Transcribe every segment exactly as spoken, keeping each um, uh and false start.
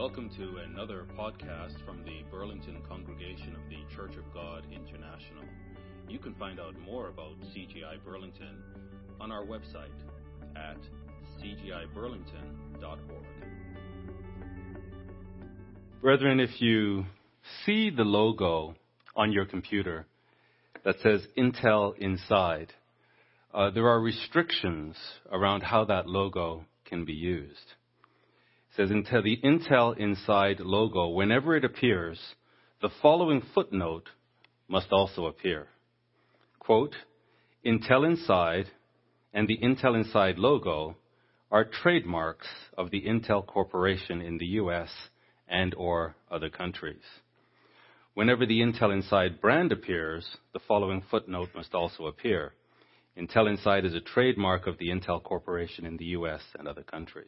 Welcome to another podcast from the Burlington Congregation of the Church of God International. You can find out more about C G I Burlington on our website at c g i burlington dot org. Brethren, if you see the logo on your computer that says Intel inside, uh, there are restrictions around how that logo can be used. It says Intel, the Intel inside logo, whenever it appears, the following footnote must also appear. Quote, Intel inside and the Intel inside logo are trademarks of the Intel Corporation in the U S and or other countries. Whenever the Intel inside brand appears, the following footnote must also appear. Intel inside is a trademark of the Intel Corporation in the U S and other countries.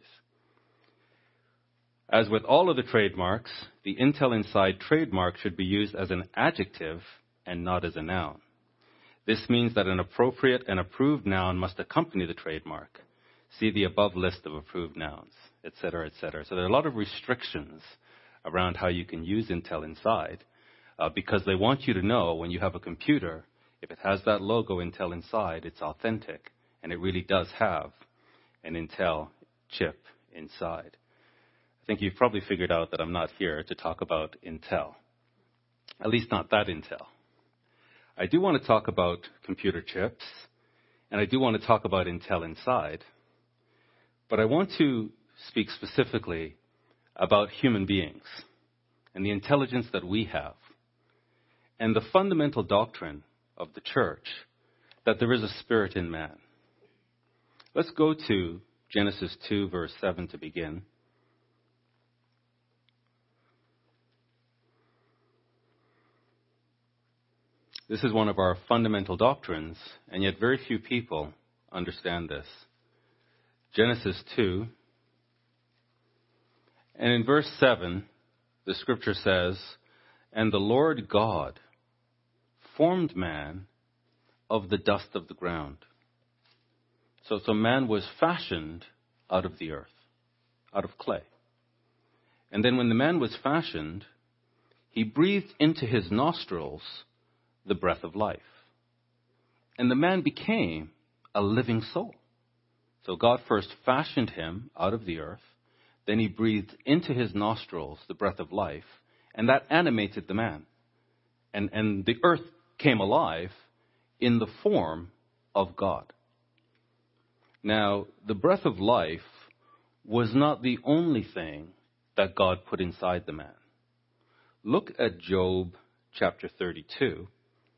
As with all of the trademarks, the Intel inside trademark should be used as an adjective and not as a noun. This means that an appropriate and approved noun must accompany the trademark. See the above list of approved nouns, et cetera, et cetera. So there are a lot of restrictions around how you can use Intel inside uh, because they want you to know when you have a computer, if it has that logo Intel inside, it's authentic, and it really does have an Intel chip inside. I think you've probably figured out that I'm not here to talk about Intel, at least not that Intel. I do want to talk about computer chips, and I do want to talk about Intel inside, but I want to speak specifically about human beings and the intelligence that we have and the fundamental doctrine of the church that there is a spirit in man. Let's go to Genesis two, verse seven to begin. This is one of our fundamental doctrines, and yet very few people understand this. Genesis two, and in verse seven, the scripture says, And the Lord God formed man of the dust of the ground. So, so man was fashioned out of the earth, out of clay. And then when the man was fashioned, he breathed into his nostrils the breath of life. And the man became a living soul. So God first fashioned him out of the earth, then he breathed into his nostrils the breath of life, and that animated the man. And, and the earth came alive in the form of God. Now, the breath of life was not the only thing that God put inside the man. Look at Job chapter thirty-two.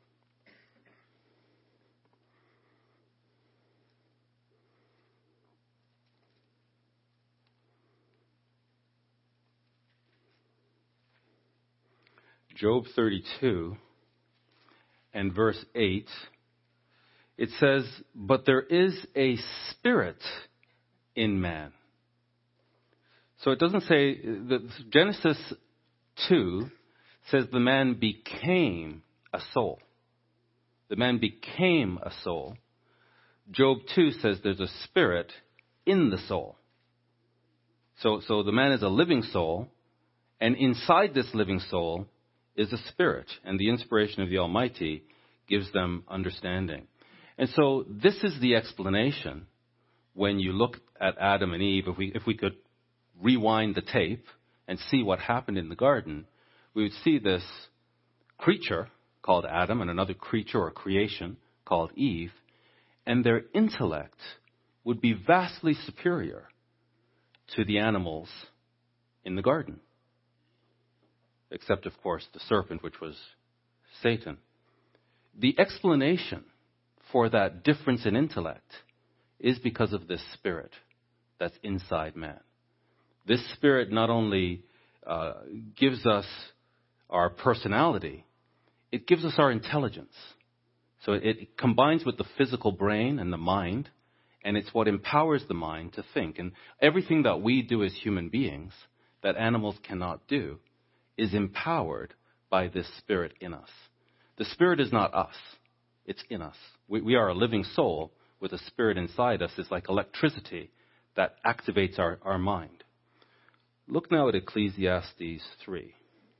Job thirty-two and verse eight, it says, But there is a spirit in man. So it doesn't say, that Genesis two says the man became a soul. The man became a soul. Job two says there's a spirit in the soul. So, so the man is a living soul, and inside this living soul is a spirit, and the inspiration of the Almighty gives them understanding. And so this is the explanation when you look at Adam and Eve. If we, if we could rewind the tape and see what happened in the garden, we would see this creature called Adam and another creature or creation called Eve, and their intellect would be vastly superior to the animals in the garden. Except, of course, the serpent, which was Satan. The explanation for that difference in intellect is because of this spirit that's inside man. This spirit not only uh, gives us our personality, it gives us our intelligence. So it, it combines with the physical brain and the mind, and it's what empowers the mind to think. And everything that we do as human beings that animals cannot do is empowered by this spirit in us. The spirit is not us. It's in us. We, we are a living soul with a spirit inside us. It's like electricity that activates our, our mind. Look now at Ecclesiastes three.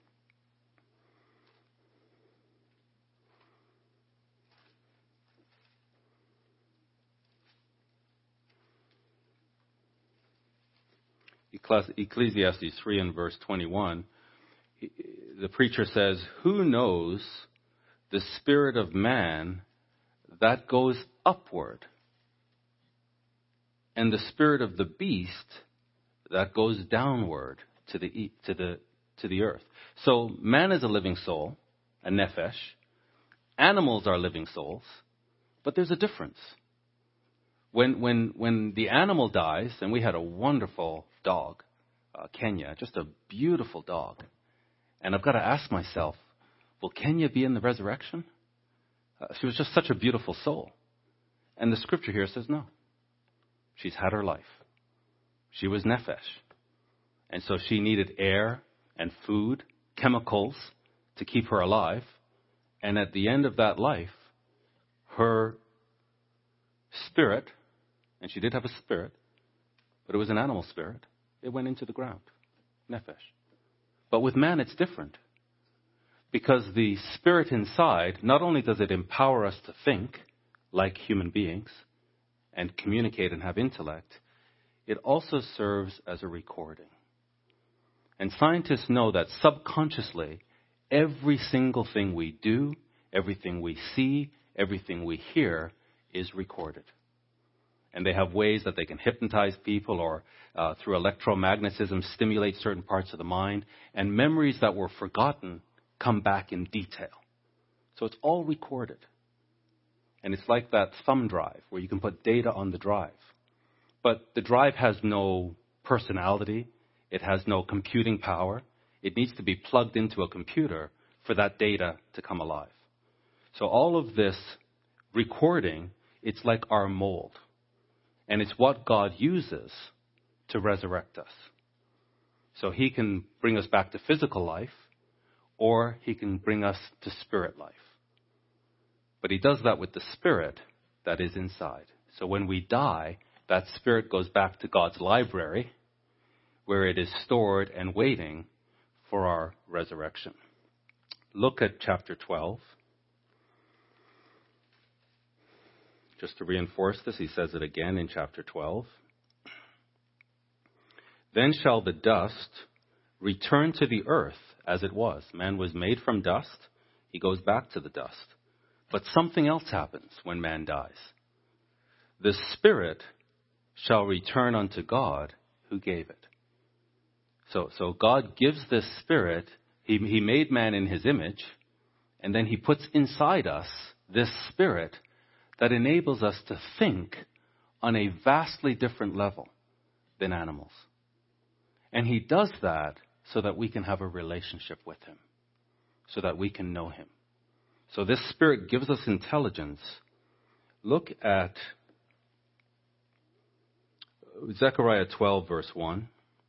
Ecclesiastes three and verse twenty-one, the preacher says, "Who knows the spirit of man that goes upward, and the spirit of the beast that goes downward to the to the to the earth?" So man is a living soul, a nephesh. Animals are living souls, but there's a difference. When when when the animal dies, and we had a wonderful dog, uh, Kenya, just a beautiful dog, and I've got to ask myself, will Kenya be in the resurrection? Uh, she was just such a beautiful soul, and the scripture here says no. She's had her life. She was nephesh, and so she needed air and food, chemicals to keep her alive, and at the end of that life, her spirit, and she did have a spirit, but it was an animal spirit, it went into the ground, nephesh. But with man, it's different. Because the spirit inside, not only does it empower us to think like human beings and communicate and have intellect, it also serves as a recording. And scientists know that subconsciously, every single thing we do, everything we see, everything we hear is recorded. And they have ways that they can hypnotize people or uh, through electromagnetism stimulate certain parts of the mind. And memories that were forgotten come back in detail. So it's all recorded. And it's like that thumb drive where you can put data on the drive. But the drive has no personality. It has no computing power. It needs to be plugged into a computer for that data to come alive. So all of this recording, it's like our mold. And it's what God uses to resurrect us. So he can bring us back to physical life, or he can bring us to spirit life. But he does that with the spirit that is inside. So when we die, that spirit goes back to God's library, where it is stored and waiting for our resurrection. Look at chapter twelve. Just to reinforce this, he says it again in chapter twelve. "Then shall the dust return to the earth as it was." Man was made from dust. He goes back to the dust. But something else happens when man dies. "The spirit shall return unto God who gave it." So, so God gives this spirit. He, he made man in his image, and then he puts inside us this spirit that enables us to think on a vastly different level than animals. And he does that so that we can have a relationship with him, so that we can know him. So this spirit gives us intelligence. Look at Zechariah twelve, verse one.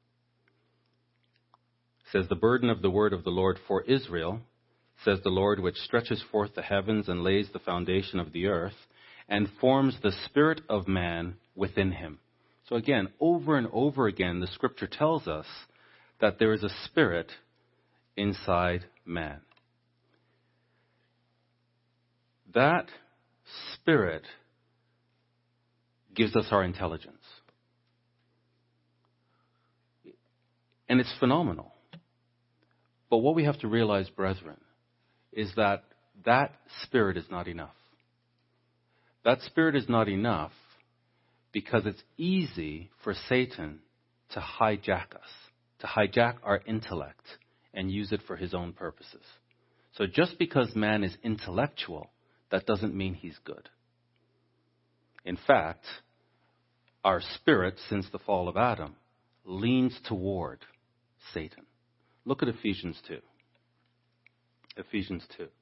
It says, "The burden of the word of the Lord for Israel, says the Lord, which stretches forth the heavens and lays the foundation of the earth, and forms the spirit of man within him." So again, over and over again, the scripture tells us that there is a spirit inside man. That spirit gives us our intelligence. And it's phenomenal. But what we have to realize, brethren, is that that spirit is not enough. That spirit is not enough because it's easy for Satan to hijack us, to hijack our intellect and use it for his own purposes. So just because man is intellectual, that doesn't mean he's good. In fact, our spirit, since the fall of Adam, leans toward Satan. Look at Ephesians two. Ephesians two.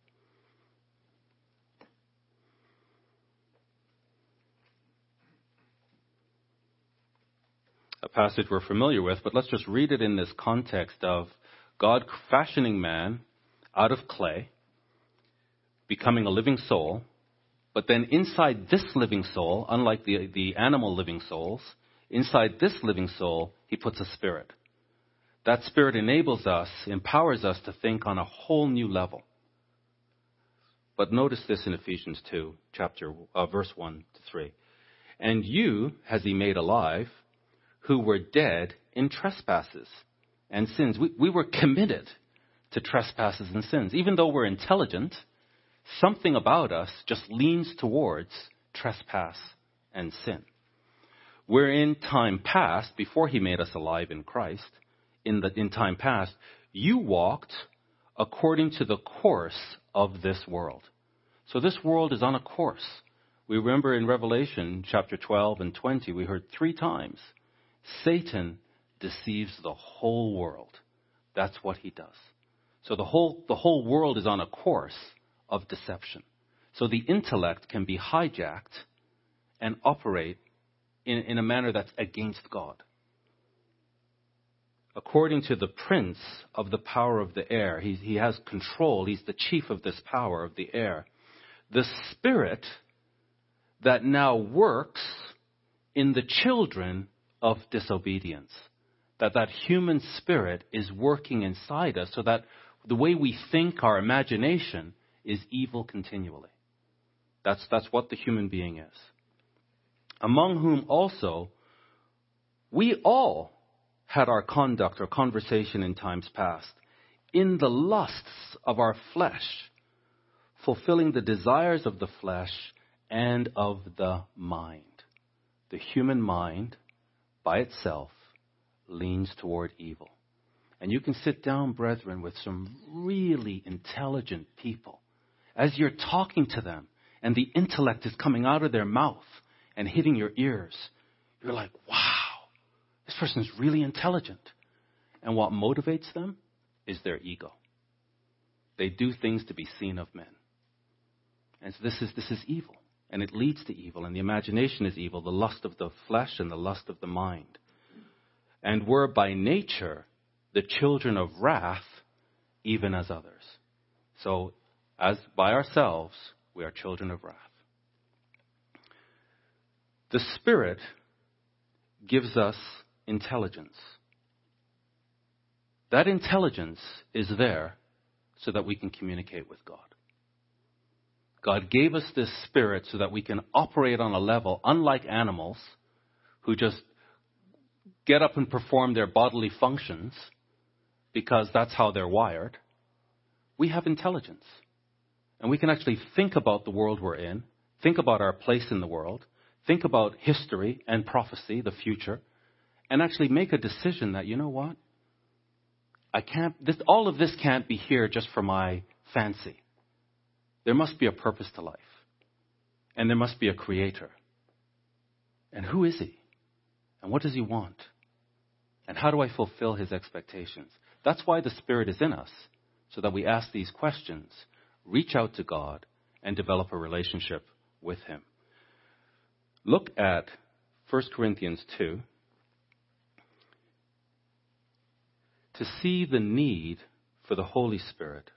A passage we're familiar with, but let's just read it in this context of God fashioning man out of clay, becoming a living soul, but then inside this living soul, unlike the, the animal living souls, inside this living soul, he puts a spirit. That Spirit enables us, empowers us to think on a whole new level. But notice this in Ephesians two, chapter, uh, verse one to three. And you has he made alive, who were dead in trespasses and sins. We, we were committed to trespasses and sins. Even though we're intelligent, something about us just leans towards trespass and sin. Where in time past, before he made us alive in Christ, in the in time past, you walked according to the course of this world. So this world is on a course. We remember in Revelation chapter twelve and twenty, we heard three times, Satan deceives the whole world. That's what he does. So the whole, the whole world is on a course of deception. So the intellect can be hijacked and operate in, in a manner that's against God. According to the prince of the power of the air, he, he has control. He's the chief of this power of the air. The spirit that now works in the children of disobedience. That that human spirit is working inside us so that the way we think, our imagination, is evil continually. That's, that's what the human being is. Among whom also we all had our conduct or conversation in times past, in the lusts of our flesh, fulfilling the desires of the flesh and of the mind. The human mind, by itself, leans toward evil. And you can sit down, brethren, with some really intelligent people. As you're talking to them, and the intellect is coming out of their mouth and hitting your ears, you're like, wow, this person is really intelligent. And what motivates them is their ego. They do things to be seen of men. And so this is, this is evil. And it leads to evil. And the imagination is evil, the lust of the flesh and the lust of the mind. And we're by nature the children of wrath, even as others. So, as by ourselves, we are children of wrath. The Spirit gives us intelligence. That intelligence is there so that we can communicate with God. God gave us this Spirit so that we can operate on a level unlike animals who just get up and perform their bodily functions because that's how they're wired. We have intelligence. And we can actually think about the world we're in, think about our place in the world, think about history and prophecy, the future, and actually make a decision that, you know what? I can't, this, all of this can't be here just for my fancy. There must be a purpose to life. And there must be a creator. And who is he? And what does he want? And how do I fulfill his expectations? That's why the Spirit is in us, so that we ask these questions, reach out to God, and develop a relationship with him. Look at First Corinthians two to see the need for the Holy Spirit.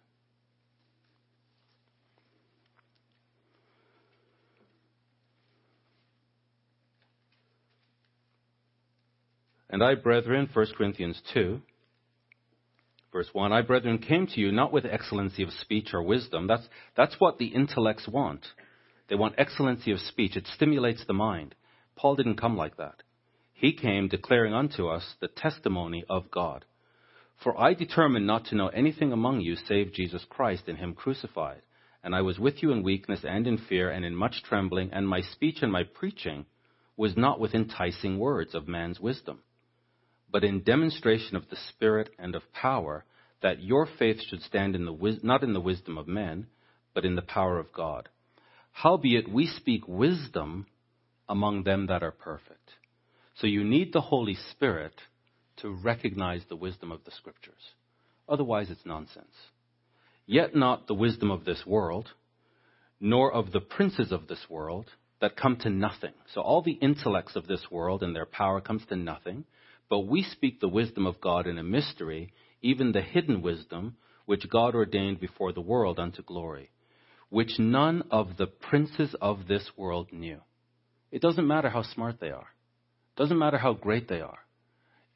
And I, brethren, First Corinthians two, verse one, I, brethren, came to you not with excellency of speech or wisdom. That's, that's what the intellects want. They want excellency of speech. It stimulates the mind. Paul didn't come like that. He came declaring unto us the testimony of God. For I determined not to know anything among you save Jesus Christ and him crucified. And I was with you in weakness and in fear and in much trembling, and my speech and my preaching was not with enticing words of man's wisdom, but in demonstration of the Spirit and of power, that your faith should stand in the wis- not in the wisdom of men, but in the power of God. Howbeit we speak wisdom among them that are perfect. So you need the Holy Spirit to recognize the wisdom of the Scriptures. Otherwise it's nonsense. Yet not the wisdom of this world, nor of the princes of this world, that come to nothing. So all the intellects of this world and their power comes to nothing. But we speak the wisdom of God in a mystery, even the hidden wisdom, which God ordained before the world unto glory, which none of the princes of this world knew. It doesn't matter how smart they are. It doesn't matter how great they are.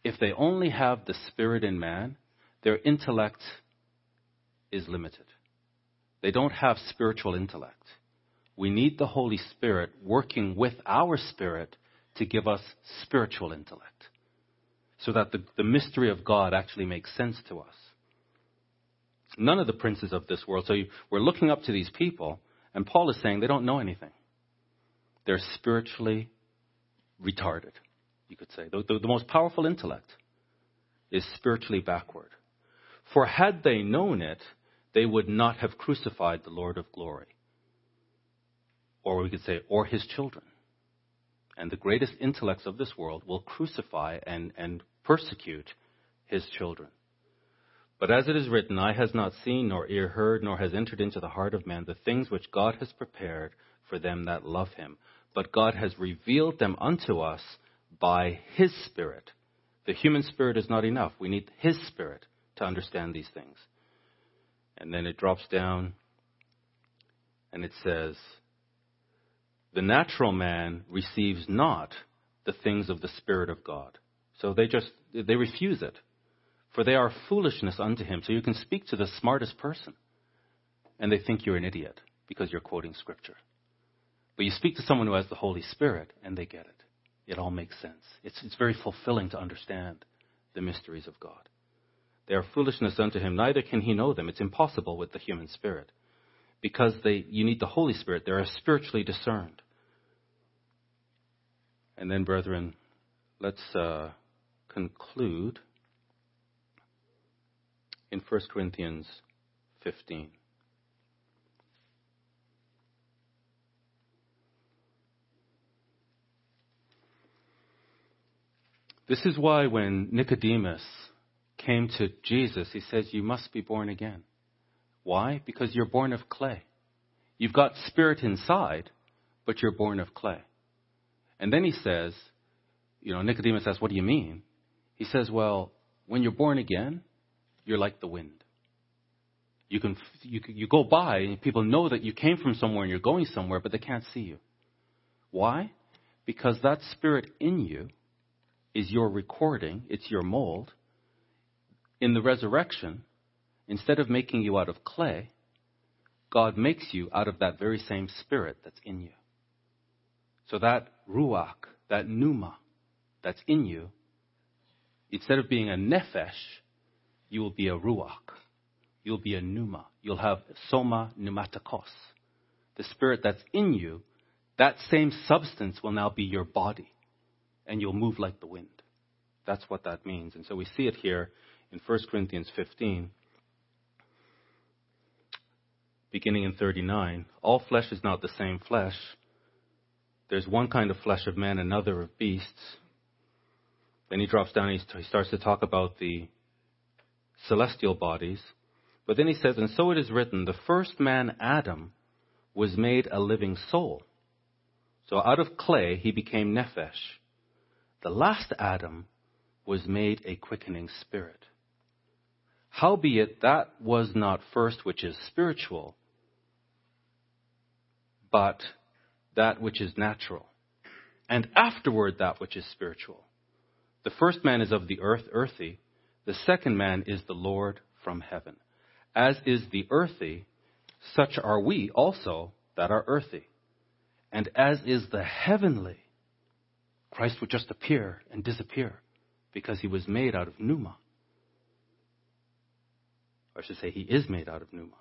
if they only have the Spirit in man, their intellect is limited. They don't have spiritual intellect. We need the Holy Spirit working with our spirit to give us spiritual intellect, so that the, the mystery of God actually makes sense to us. None of the princes of this world. So you, we're looking up to these people, and Paul is saying they don't know anything. They're spiritually retarded, you could say. The, the, the most powerful intellect is spiritually backward. For had they known it, they would not have crucified the Lord of glory. Or we could say, or his children. And the greatest intellects of this world will crucify and, and persecute his children. But as it is written, eye has not seen, nor ear heard, nor has entered into the heart of man the things which God has prepared for them that love him. But God has revealed them unto us by his Spirit. The human spirit is not enough. We need his Spirit to understand these things. And then it drops down and it says, the natural man receives not the things of the Spirit of God. So they just, they refuse it. For they are foolishness unto him. So you can speak to the smartest person, and they think you're an idiot because you're quoting Scripture. But you speak to someone who has the Holy Spirit, and they get it. It all makes sense. It's, it's very fulfilling to understand the mysteries of God. They are foolishness unto him, neither can he know them. It's impossible with the human spirit. Because they, you need the Holy Spirit. They are spiritually discerned. And then, brethren, let's uh, conclude in First Corinthians fifteen. This is why when Nicodemus came to Jesus, he says, you must be born again. Why? Because you're born of clay. You've got spirit inside, but you're born of clay. And then he says, you know, Nicodemus asks, what do you mean? He says, well, when you're born again, you're like the wind. You can you you go by and people know that you came from somewhere and you're going somewhere, but they can't see you. Why? Because that spirit in you is your recording, it's your mold. In the resurrection, instead of making you out of clay, God makes you out of that very same spirit that's in you. So that ruach, that pneuma that's in you, instead of being a nephesh, you will be a ruach. You'll be a pneuma. You'll have soma pneumatikos. The spirit that's in you, that same substance will now be your body. And you'll move like the wind. That's what that means. And so we see it here in First Corinthians fifteen, beginning in thirty-nine. All flesh is not the same flesh. There's one kind of flesh of man, another of beasts. Then he drops down and he starts to talk about the celestial bodies. But then he says, and so it is written, the first man, Adam, was made a living soul. So out of clay, he became nephesh. The last Adam was made a quickening spirit. Howbeit that was not first which is spiritual, but that which is natural. And afterward that which is spiritual. The first man is of the earth, earthy. The second man is the Lord from heaven. As is the earthy, such are we also that are earthy. And as is the heavenly, Christ would just appear and disappear because he was made out of pneuma. Or I should say he is made out of pneuma.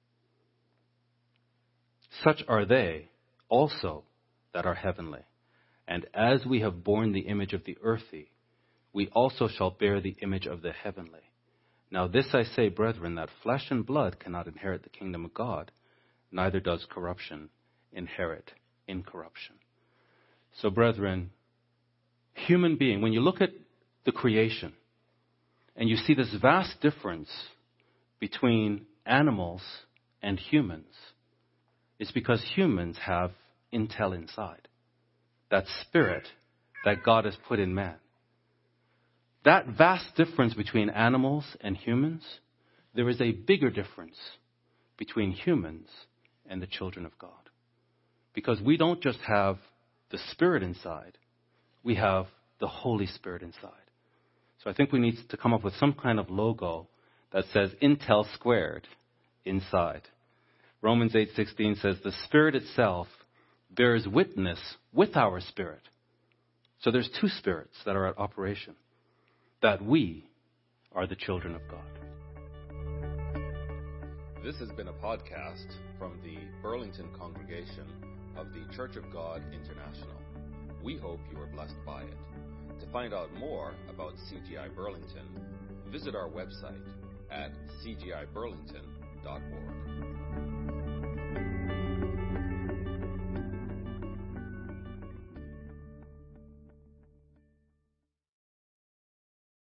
Such are they also that are heavenly. And as we have borne the image of the earthy, we also shall bear the image of the heavenly. Now this I say, brethren, that flesh and blood cannot inherit the kingdom of God, neither does corruption inherit incorruption. So, brethren, human being, when you look at the creation and you see this vast difference between animals and humans, it's because humans have intel inside. That spirit that God has put in man. That vast difference between animals and humans, there is a bigger difference between humans and the children of God. Because we don't just have the Spirit inside, we have the Holy Spirit inside. So I think we need to come up with some kind of logo that says Intel squared inside. Romans eight sixteen says the Spirit itself bears witness with our spirit. So there's two spirits that are at operation, that we are the children of God. This has been a podcast from the Burlington congregation of the Church of God International. We hope you are blessed by it. To find out more about C G I Burlington, visit our website at c g i burlington dot org.